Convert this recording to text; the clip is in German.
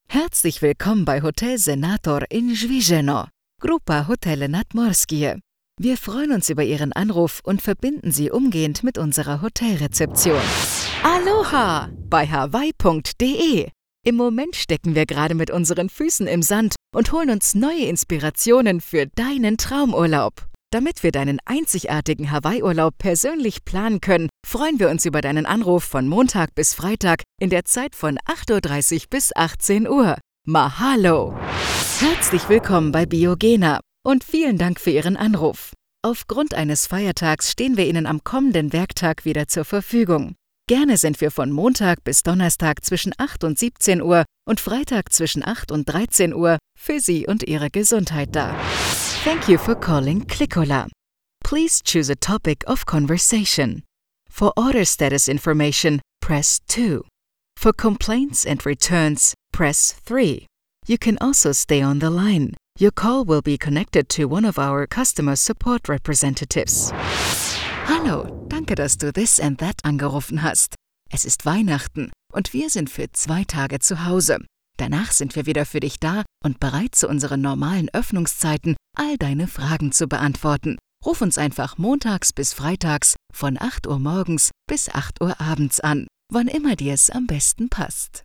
Herzlich willkommen bei Hotel Senator in Żwiżeno, Grupa Hotele Nadmorskie. Wir freuen uns über Ihren Anruf und verbinden Sie umgehend mit unserer Hotelrezeption. Aloha bei hawaii.de. Im Moment stecken wir gerade mit unseren Füßen im Sand und holen uns neue Inspirationen für deinen Traumurlaub. Damit wir deinen einzigartigen Hawaii-Urlaub persönlich planen können, freuen wir uns über deinen Anruf von Montag bis Freitag in der Zeit von 8:30 Uhr bis 18 Uhr. Mahalo! Herzlich willkommen bei Biogena und vielen Dank für Ihren Anruf. Aufgrund eines Feiertags stehen wir Ihnen am kommenden Werktag wieder zur Verfügung. Gerne sind wir von Montag bis Donnerstag zwischen 8 und 17 Uhr und Freitag zwischen 8 und 13 Uhr für Sie und Ihre Gesundheit da. Thank you for calling Clickola. Please choose a topic of conversation. For order status information, press 2. For complaints and returns, press 3. You can also stay on the line. Your call will be connected to one of our customer support representatives. Hallo, danke, dass du This and That angerufen hast. Es ist Weihnachten und wir sind für 2 Tage zu Hause. Danach sind wir wieder für dich da und bereit, zu unseren normalen Öffnungszeiten all deine Fragen zu beantworten. Ruf uns einfach montags bis freitags von 8 Uhr morgens bis 8 Uhr abends an, wann immer dir es am besten passt.